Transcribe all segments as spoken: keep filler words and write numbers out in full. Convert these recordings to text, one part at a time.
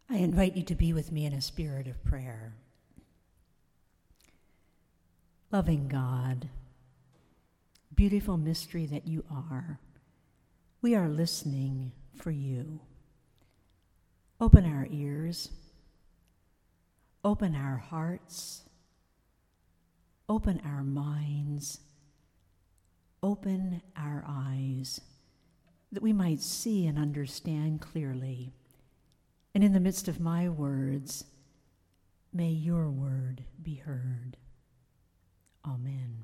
I invite you to be with me in a spirit of prayer. Loving God, beautiful mystery that you are, we are listening for you. Open our ears, open our hearts, open our minds, open our eyes, that we might see and understand clearly. And in the midst of my words, may your word be heard. Amen.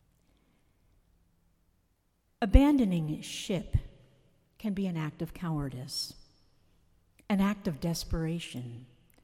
Abandoning ship can be an act of cowardice, an act of desperation,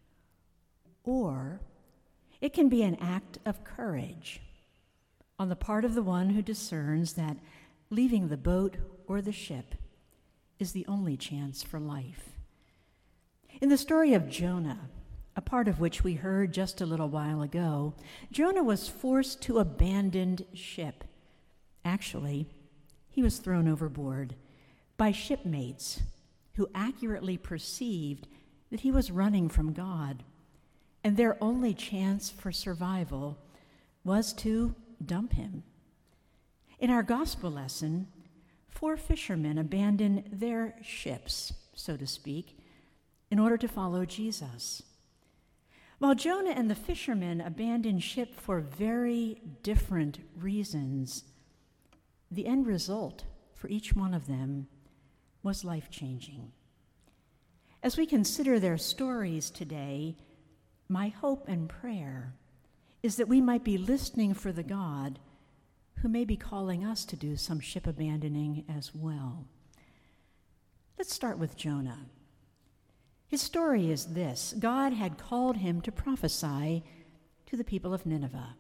or it can be an act of courage on the part of the one who discerns that leaving the boat or the ship is the only chance for life. In the story of Jonah, a part of which we heard just a little while ago, Jonah was forced to abandon ship. Actually, he was thrown overboard by shipmates who accurately perceived that he was running from God, and their only chance for survival was to dump him. In our gospel lesson, four fishermen abandoned their ships, so to speak, in order to follow Jesus. While Jonah and the fishermen abandoned ship for very different reasons, the end result for each one of them was life-changing. As we consider their stories today, my hope and prayer is that we might be listening for the God who may be calling us to do some ship abandoning as well. Let's start with Jonah. His story is this: God had called him to prophesy to the people of Nineveh.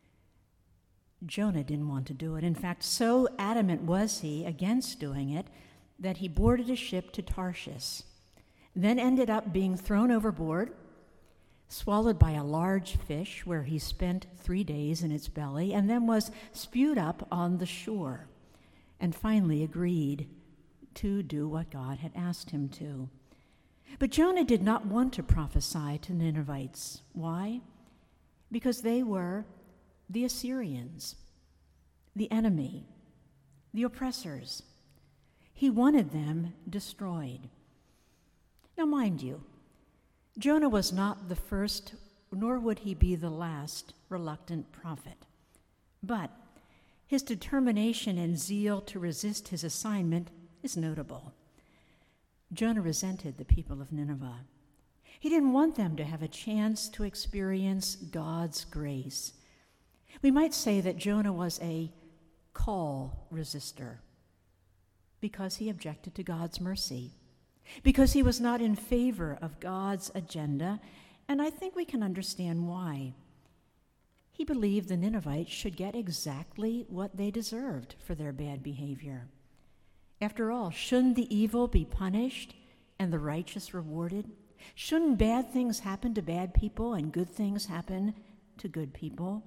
Jonah didn't want to do it. In fact, so adamant was he against doing it that he boarded a ship to Tarshish, then ended up being thrown overboard, swallowed by a large fish where he spent three days in its belly, and then was spewed up on the shore, and finally agreed to do what God had asked him to. But Jonah did not want to prophesy to Ninevites. Why? Because they were the Assyrians, the enemy, the oppressors. He wanted them destroyed. Now, mind you, Jonah was not the first, nor would he be the last reluctant prophet. But his determination and zeal to resist his assignment is notable. Jonah resented the people of Nineveh. He didn't want them to have a chance to experience God's grace. We might say that Jonah was a call resistor because he objected to God's mercy, because he was not in favor of God's agenda, and I think we can understand why. He believed the Ninevites should get exactly what they deserved for their bad behavior. After all, shouldn't the evil be punished and the righteous rewarded? Shouldn't bad things happen to bad people and good things happen to good people?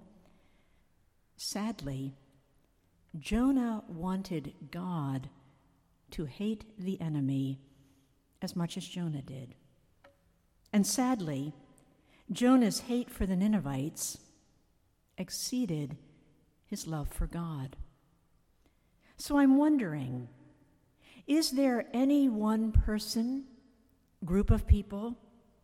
Sadly, Jonah wanted God to hate the enemy as much as Jonah did. And sadly, Jonah's hate for the Ninevites exceeded his love for God. So I'm wondering, is there any one person, group of people,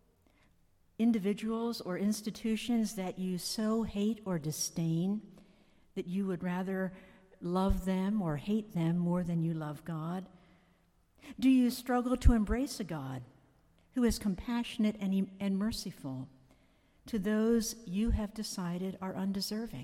individuals or institutions that you so hate or disdain that you would rather love them or hate them more than you love God? Do you struggle to embrace a God who is compassionate and, and merciful to those you have decided are undeserving?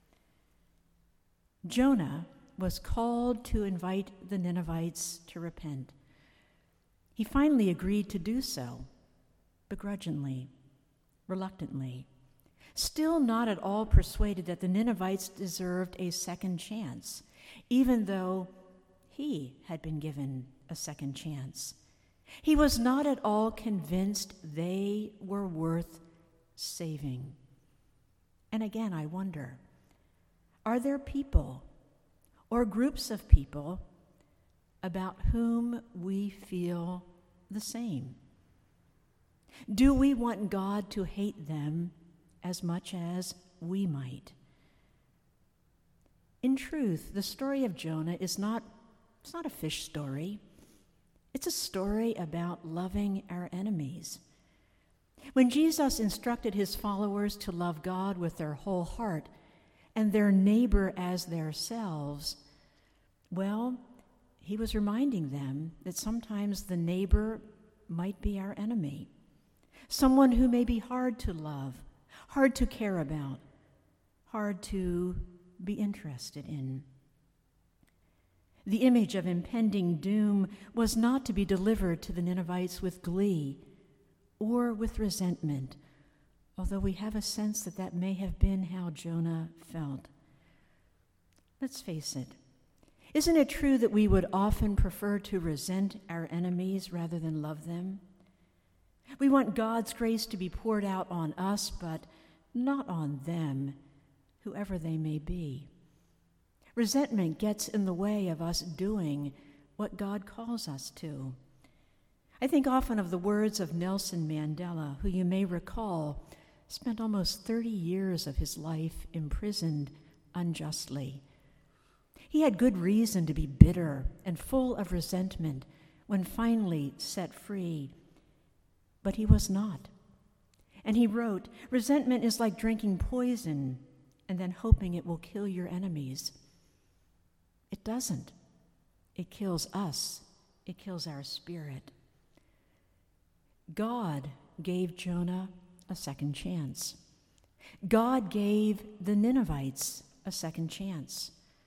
Jonah was called to invite the Ninevites to repent. He finally agreed to do so, begrudgingly, reluctantly, still not at all persuaded that the Ninevites deserved a second chance, even though he had been given a second chance. He was not at all convinced they were worth saving. And again, I wonder, are there people or groups of people about whom we feel the same? Do we want God to hate them as much as we might? In truth, the story of Jonah is not, it's not a fish story. It's a story about loving our enemies. When Jesus instructed his followers to love God with their whole heart and their neighbor as themselves, well, he was reminding them that sometimes the neighbor might be our enemy, someone who may be hard to love, hard to care about, hard to be interested in. The image of impending doom was not to be delivered to the Ninevites with glee or with resentment, although we have a sense that that may have been how Jonah felt. Let's face it. Isn't it true that we would often prefer to resent our enemies rather than love them? We want God's grace to be poured out on us, but not on them, whoever they may be. Resentment gets in the way of us doing what God calls us to. I think often of the words of Nelson Mandela, who you may recall spent almost thirty years of his life imprisoned unjustly. He had good reason to be bitter and full of resentment when finally set free, but he was not. And he wrote, "Resentment is like drinking poison and then hoping it will kill your enemies. It doesn't. It kills us. It kills our spirit." God gave Jonah a second chance. God gave the Ninevites a second chance.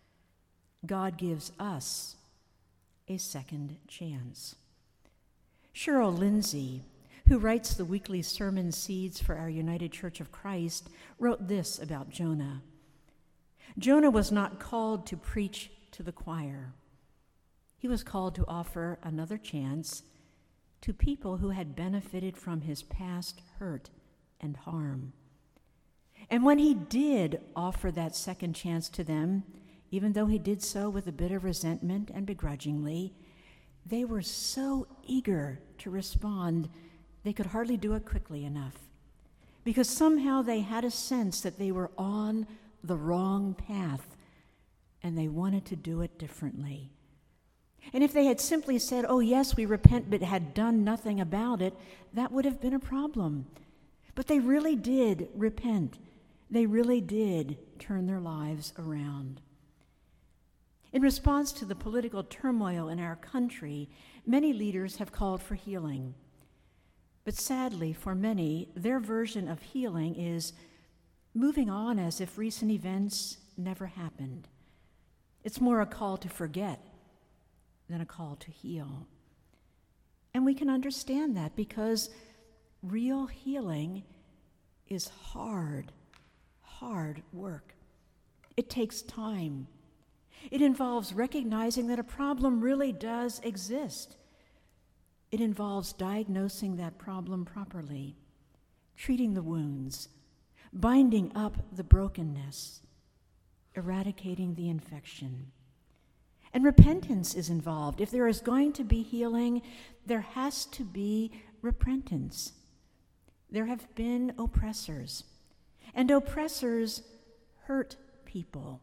God gives us a second chance. Cheryl Lindsay, who writes the weekly sermon seeds for our United Church of Christ, wrote this about Jonah. Jonah was not called to preach to the choir. He was called to offer another chance to people who had benefited from his past hurt and harm. And when he did offer that second chance to them, even though he did so with a bit of resentment and begrudgingly, they were so eager to respond, they could hardly do it quickly enough, because somehow they had a sense that they were on the wrong path, and they wanted to do it differently. And if they had simply said, "Oh, yes, we repent," but had done nothing about it, that would have been a problem. But they really did repent. They really did turn their lives around. In response to the political turmoil in our country, many leaders have called for healing. But sadly, for many, their version of healing is moving on as if recent events never happened. It's more a call to forget than a call to heal. And we can understand that because real healing is hard, hard work. It takes time. It involves recognizing that a problem really does exist. It involves diagnosing that problem properly, treating the wounds, binding up the brokenness, eradicating the infection. And repentance is involved. If there is going to be healing, there has to be repentance. There have been oppressors, and oppressors hurt people.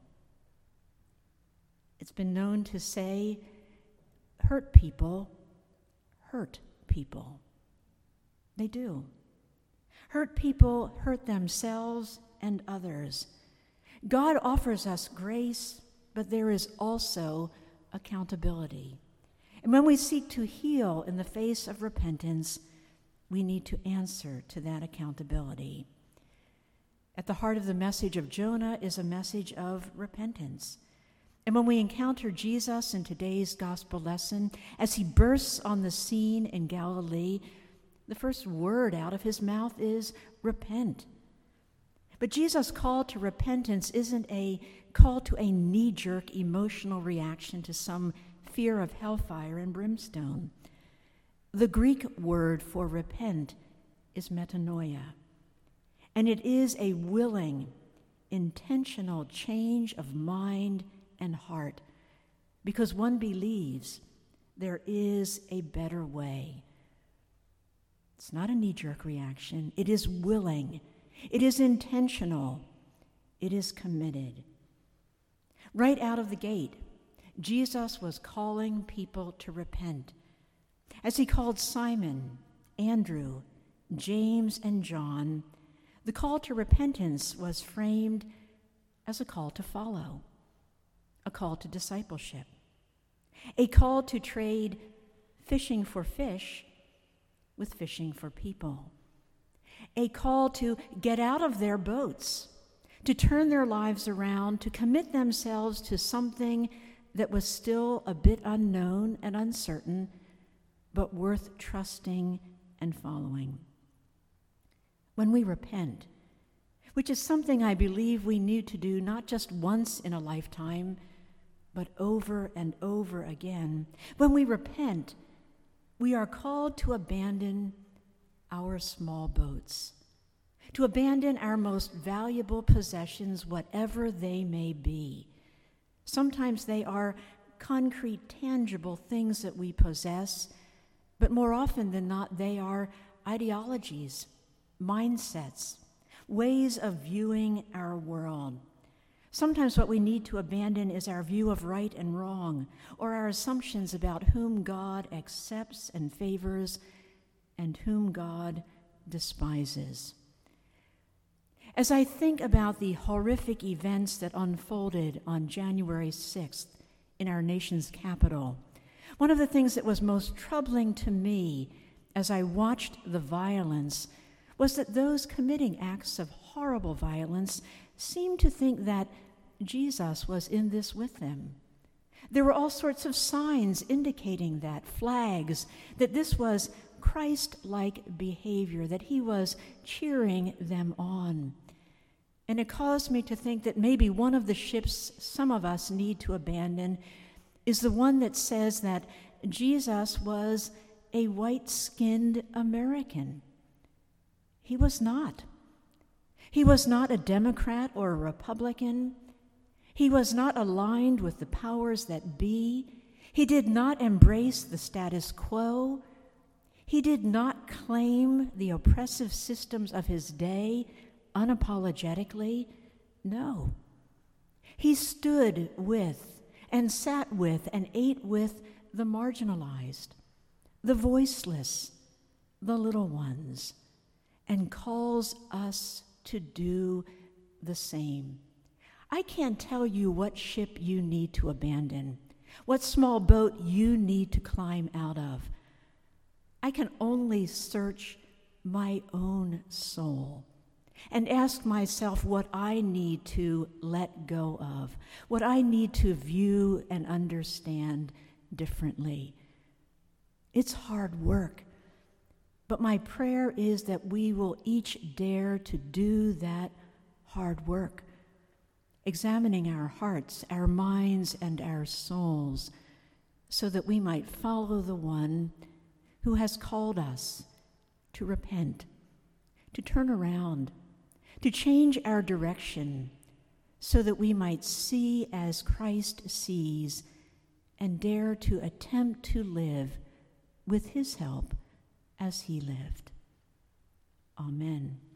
It's been known to say, hurt people hurt people. They do. Hurt people hurt themselves and others. God offers us grace, but there is also accountability. And when we seek to heal in the face of repentance, we need to answer to that accountability. At the heart of the message of Jonah is a message of repentance. And when we encounter Jesus in today's gospel lesson, as he bursts on the scene in Galilee, the first word out of his mouth is repent. But Jesus' call to repentance isn't a call to a knee-jerk emotional reaction to some fear of hellfire and brimstone. The Greek word for repent is metanoia, and it is a willing, intentional change of mind and heart, because one believes there is a better way. It's not a knee-jerk reaction. It is willing. It is intentional. It is committed. Right out of the gate, Jesus was calling people to repent. As he called Simon, Andrew, James, and John, the call to repentance was framed as a call to follow, a call to discipleship, a call to trade fishing for fish with fishing for people, a call to get out of their boats, to turn their lives around, to commit themselves to something that was still a bit unknown and uncertain, but worth trusting and following. When we repent, which is something I believe we need to do not just once in a lifetime, but over and over again, when we repent, we are called to abandon our small boats, to abandon our most valuable possessions, whatever they may be. Sometimes they are concrete, tangible things that we possess, but more often than not, they are ideologies, mindsets, ways of viewing our world. Sometimes what we need to abandon is our view of right and wrong, or our assumptions about whom God accepts and favors and whom God despises. As I think about the horrific events that unfolded on January sixth in our nation's capital, one of the things that was most troubling to me as I watched the violence was that those committing acts of horrible violence seemed to think that Jesus was in this with them. There were all sorts of signs indicating that, flags, that this was Christ-like behavior, that he was cheering them on. And it caused me to think that maybe one of the ships some of us need to abandon is the one that says that Jesus was a white-skinned American. He was not. He was not a Democrat or a Republican. He was not aligned with the powers that be. He did not embrace the status quo. He did not claim the oppressive systems of his day unapologetically. No. He stood with and sat with and ate with the marginalized, the voiceless, the little ones, and calls us to do the same. I can't tell you what ship you need to abandon, what small boat you need to climb out of. I can only search my own soul and ask myself what I need to let go of, what I need to view and understand differently. It's hard work, but my prayer is that we will each dare to do that hard work, examining our hearts, our minds, and our souls, so that we might follow the one who has called us to repent, to turn around, to change our direction, so that we might see as Christ sees and dare to attempt to live with his help as he lived. Amen.